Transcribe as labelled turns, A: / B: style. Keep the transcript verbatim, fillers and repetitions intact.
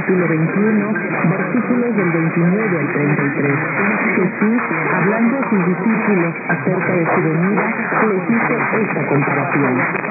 A: capítulo veintiuno, versículos del veintinueve al treinta y tres. Jesús, hablando a sus discípulos acerca de su venida, les hizo esta comparación.